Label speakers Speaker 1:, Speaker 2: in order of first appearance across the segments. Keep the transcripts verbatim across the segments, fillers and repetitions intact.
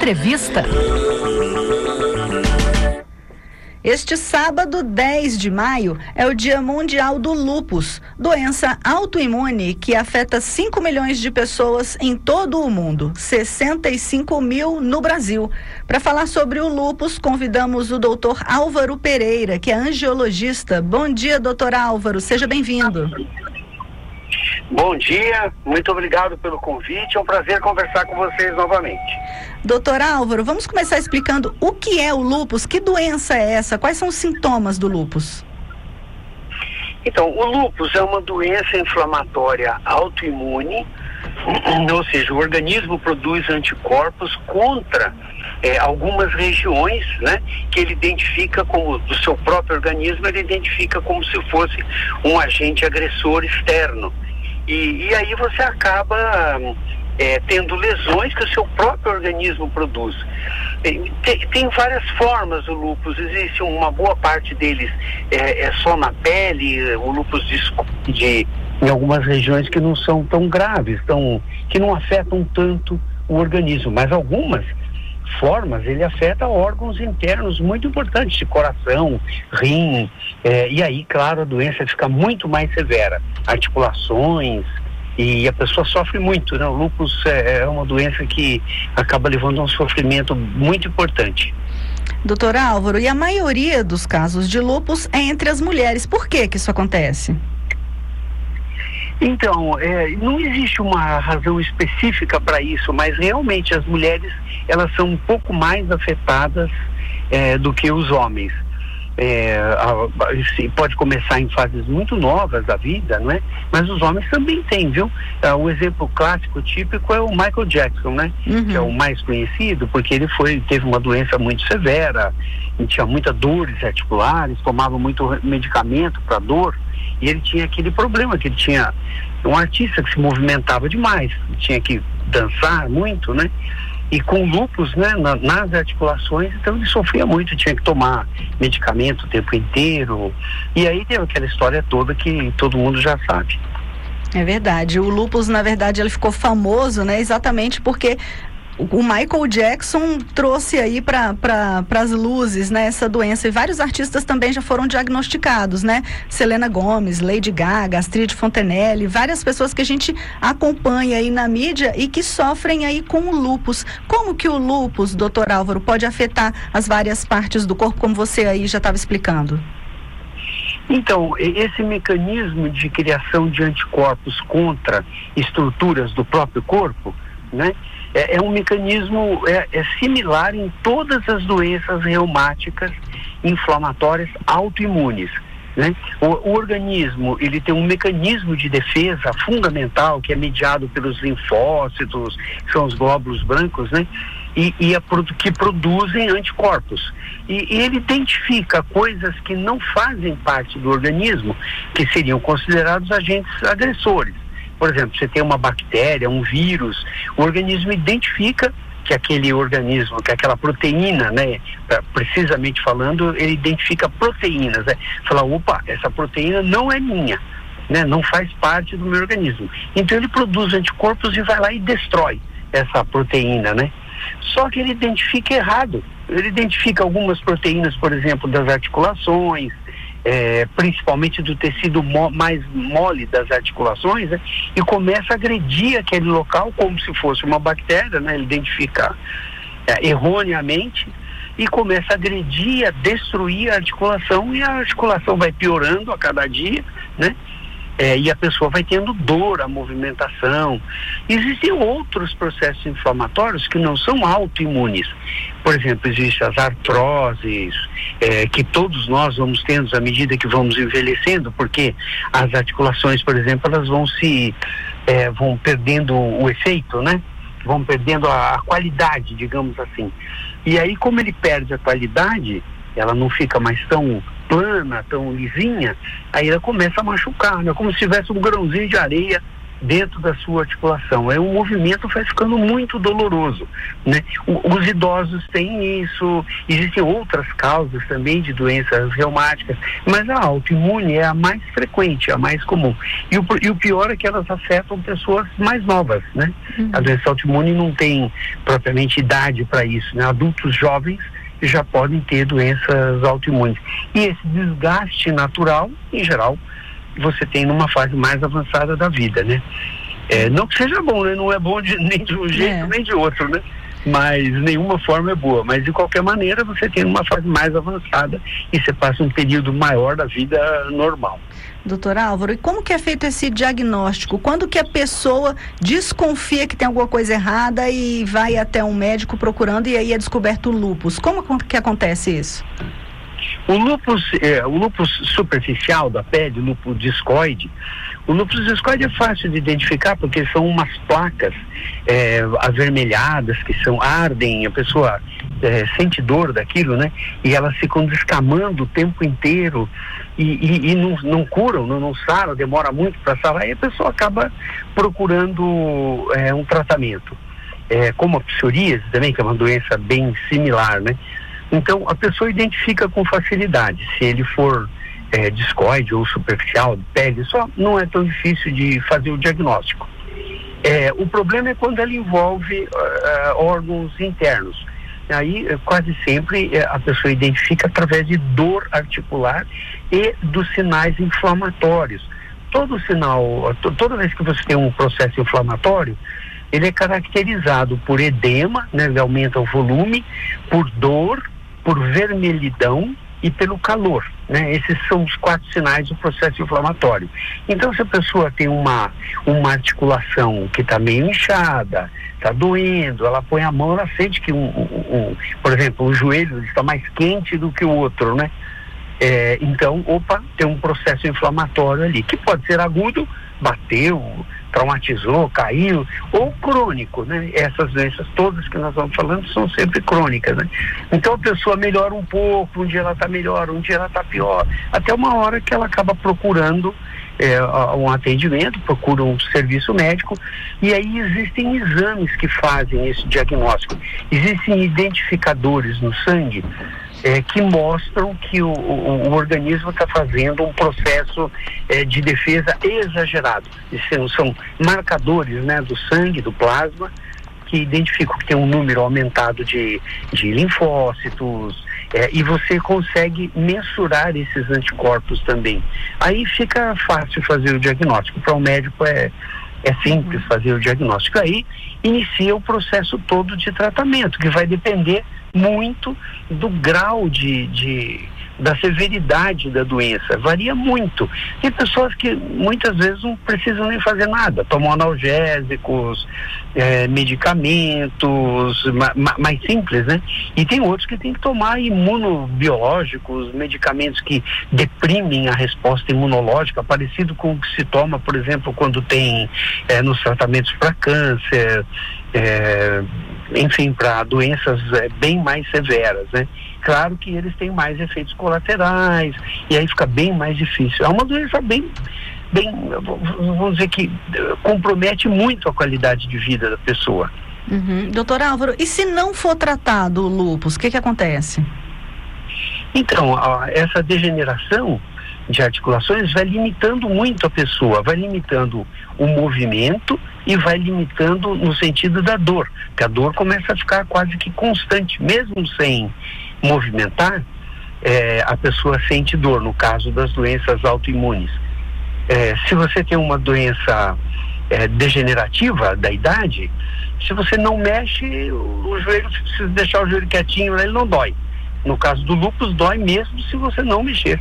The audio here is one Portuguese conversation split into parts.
Speaker 1: Entrevista. Este sábado, dez de maio, é o Dia Mundial do Lúpus, doença autoimune que afeta cinco milhões de pessoas em todo o mundo, sessenta e cinco mil no Brasil. Para falar sobre o lúpus, convidamos o doutor Álvaro Pereira, que é angiologista. Bom dia, doutor Álvaro, seja bem-vindo.
Speaker 2: Bom dia, muito obrigado pelo convite, é um prazer conversar com vocês novamente.
Speaker 1: Doutor Álvaro, vamos começar explicando o que é o lúpus, que doença é essa, quais são os sintomas do lúpus?
Speaker 2: Então, o lúpus é uma doença inflamatória autoimune, ou seja, o organismo produz anticorpos contra é, algumas regiões, né, que ele identifica como, do seu próprio organismo, ele identifica como se fosse um agente agressor externo. E, e aí você acaba é, tendo lesões que o seu próprio organismo produz. Tem, tem várias formas o lúpus, existe uma boa parte deles é, é só na pele, o lúpus de, de, em algumas regiões que não são tão graves, tão, que não afetam tanto o organismo, mas algumas formas ele afeta órgãos internos muito importantes, de coração, rim, é, e aí, claro, a doença fica muito mais severa, articulações, e a pessoa sofre muito, né? O lúpus é, é uma doença que acaba levando a um sofrimento muito importante.
Speaker 1: Doutor Álvaro, e a maioria dos casos de lúpus é entre as mulheres, por que que isso acontece?
Speaker 2: Então, é, não existe uma razão específica para isso, mas realmente as mulheres, elas são um pouco mais afetadas é, do que os homens. É, a, pode começar em fases muito novas da vida, não é? Mas os homens também têm, viu? É, o exemplo clássico, típico, é o Michael Jackson, né? Uhum. Que é o mais conhecido, porque ele foi, teve uma doença muito severa, e tinha muitas dores articulares, tomava muito medicamento para dor, e ele tinha aquele problema, que ele tinha um artista que se movimentava demais, tinha que dançar muito, né? E com lúpus, né, na, nas articulações, então ele sofria muito, tinha que tomar medicamento o tempo inteiro, e aí teve aquela história toda que todo mundo já sabe.
Speaker 1: É verdade, o lúpus, na verdade, ele ficou famoso, né, exatamente porque o Michael Jackson trouxe aí para para as luzes, né, essa doença, e vários artistas também já foram diagnosticados, né? Selena Gomez, Lady Gaga, Astrid Fontanelli, várias pessoas que a gente acompanha aí na mídia e que sofrem aí com o lúpus. Como que o lúpus, doutor Álvaro, pode afetar as várias partes do corpo, como você aí já estava explicando?
Speaker 2: Então, esse mecanismo de criação de anticorpos contra estruturas do próprio corpo, né? É, é um mecanismo é, é similar em todas as doenças reumáticas inflamatórias autoimunes, né? O, o organismo, ele tem um mecanismo de defesa fundamental que é mediado pelos linfócitos, que são os glóbulos brancos, né? E, e a, que produzem anticorpos. E, e ele identifica coisas que não fazem parte do organismo, que seriam considerados agentes agressores. Por exemplo, você tem uma bactéria, um vírus, o organismo identifica que aquele organismo, que aquela proteína, né, precisamente falando, ele identifica proteínas, né? Fala, opa, essa proteína não é minha, né, não faz parte do meu organismo. Então ele produz anticorpos e vai lá e destrói essa proteína, né? Só que ele identifica errado. Ele identifica algumas proteínas, por exemplo, das articulações, É, principalmente do tecido mo- mais mole das articulações, né? E começa a agredir aquele local como se fosse uma bactéria, né? Ele identifica é, erroneamente e começa a agredir, a destruir a articulação, e a articulação vai piorando a cada dia, né? É, e a pessoa vai tendo dor, a movimentação. Existem outros processos inflamatórios que não são autoimunes. Por exemplo, existem as artroses, é, que todos nós vamos tendo à medida que vamos envelhecendo, porque as articulações, por exemplo, elas vão se é, vão perdendo o efeito, né? Vão perdendo a, a qualidade, digamos assim. E aí, como ele perde a qualidade, ela não fica mais tão plana, tão lisinha, aí ela começa a machucar, né? Como se tivesse um grãozinho de areia dentro da sua articulação. É, o movimento vai ficando muito doloroso, né? O, os idosos têm isso, existem outras causas também de doenças reumáticas, mas a autoimune é a mais frequente, a mais comum. E o, e o pior é que elas afetam pessoas mais novas, né? Uhum. A doença autoimune não tem propriamente idade para isso, né? Adultos jovens já podem ter doenças autoimunes. E esse desgaste natural, em geral, você tem numa fase mais avançada da vida, né? É, não que seja bom, né? Não é bom de, nem de um jeito, é. nem de outro, né? Mas nenhuma forma é boa. Mas, de qualquer maneira, você tem uma fase mais avançada e você passa um período maior da vida normal.
Speaker 1: Doutor Álvaro, e como que é feito esse diagnóstico? Quando que a pessoa desconfia que tem alguma coisa errada e vai até um médico procurando e aí é descoberto o lúpus? Como que acontece isso?
Speaker 2: O lúpus, é, o lúpus superficial da pele, o lúpus discoide, o lúpus discoide é fácil de identificar porque são umas placas é, avermelhadas que são, ardem, a pessoa é, sente dor daquilo, né? E elas ficam descamando o tempo inteiro e, e, e não, não curam, não, não saram, demora muito para sarar e a pessoa acaba procurando é, um tratamento. É, como a psoríase também, que é uma doença bem similar, né? Então, a pessoa identifica com facilidade. Se ele for é, discoide ou superficial, de pele, só não é tão difícil de fazer o diagnóstico. É, o problema é quando ela envolve uh, órgãos internos. Aí, quase sempre, a pessoa identifica através de dor articular e dos sinais inflamatórios. Todo sinal, toda vez que você tem um processo inflamatório, ele é caracterizado por edema, né, ele aumenta o volume, por dor, por vermelhidão e pelo calor, né? Esses são os quatro sinais do processo inflamatório. Então, se a pessoa tem uma, uma articulação que está meio inchada, está doendo, ela põe a mão, ela sente que, um, um, um, por exemplo, o joelho está mais quente do que o outro, né? É, então, opa, tem um processo inflamatório ali, que pode ser agudo, bateu, traumatizou, caiu, ou crônico, né? Essas doenças todas que nós estamos falando são sempre crônicas, né? Então a pessoa melhora um pouco, um dia ela está melhor, um dia ela está pior, até uma hora que ela acaba procurando é, um atendimento, procura um serviço médico, e aí existem exames que fazem esse diagnóstico. Existem identificadores no sangue É, que mostram que o, o, o organismo está fazendo um processo é, de defesa exagerado. São, são marcadores, né, do sangue, do plasma, que identificam que tem um número aumentado de, de linfócitos, é, e você consegue mensurar esses anticorpos também. Aí fica fácil fazer o diagnóstico. Para o médico é, é simples fazer o diagnóstico. Aí inicia o processo todo de tratamento, que vai depender muito do grau de, de da severidade da doença, varia muito. Tem pessoas que muitas vezes não precisam nem fazer nada, tomam analgésicos, é, medicamentos ma, ma, mais simples, né? E tem outros que tem que tomar imunobiológicos, medicamentos que deprimem a resposta imunológica, parecido com o que se toma, por exemplo, quando tem é, nos tratamentos para câncer, é, enfim, para doenças é, bem mais severas, né? Claro que eles têm mais efeitos colaterais e aí fica bem mais difícil. É uma doença bem, bem, vamos dizer que compromete muito a qualidade de vida da pessoa.
Speaker 1: Uhum. Doutor Álvaro, e se não for tratado o lúpus, o que que acontece?
Speaker 2: Então, a, essa degeneração de articulações vai limitando muito a pessoa, vai limitando o movimento e vai limitando no sentido da dor, porque a dor começa a ficar quase que constante, mesmo sem movimentar, é, a pessoa sente dor, no caso das doenças autoimunes. É, se você tem uma doença é, degenerativa da idade, se você não mexe, o, o joelho, se você deixar o joelho quietinho, ele não dói. No caso do lúpus, dói mesmo se você não mexer,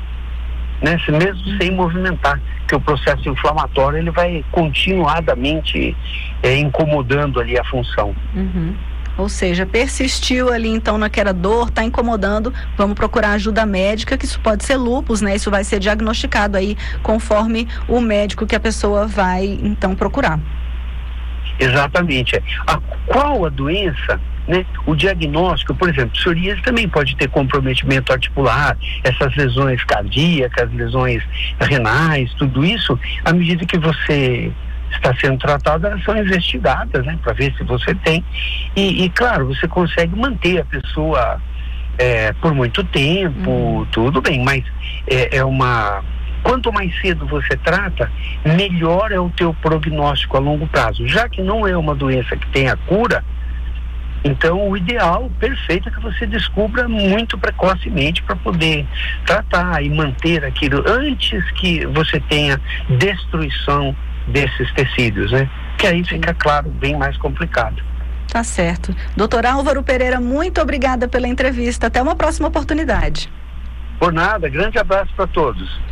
Speaker 2: né? Se mesmo sem movimentar, que o processo inflamatório ele vai continuadamente é, incomodando ali a função.
Speaker 1: Uhum. Ou seja, persistiu ali então naquela dor, está incomodando, vamos procurar ajuda médica, que isso pode ser lúpus, né? Isso vai ser diagnosticado aí conforme o médico que a pessoa vai então procurar.
Speaker 2: Exatamente. A, qual a doença, né? O diagnóstico, por exemplo, psoríase também pode ter comprometimento articular, essas lesões cardíacas, lesões renais, tudo isso, à medida que você está sendo tratada, elas são investigadas, né, para ver se você tem. E, e, claro, você consegue manter a pessoa é, por muito tempo, uhum. tudo bem, mas é, é uma... Quanto mais cedo você trata, melhor é o teu prognóstico a longo prazo. Já que não é uma doença que tem a cura, então o ideal, perfeito, é que você descubra muito precocemente para poder tratar e manter aquilo antes que você tenha destruição desses tecidos, né? Que aí fica, claro, bem mais complicado.
Speaker 1: Tá certo. Doutor Álvaro Pereira, muito obrigada pela entrevista. Até uma próxima oportunidade.
Speaker 2: Por nada, grande abraço para todos.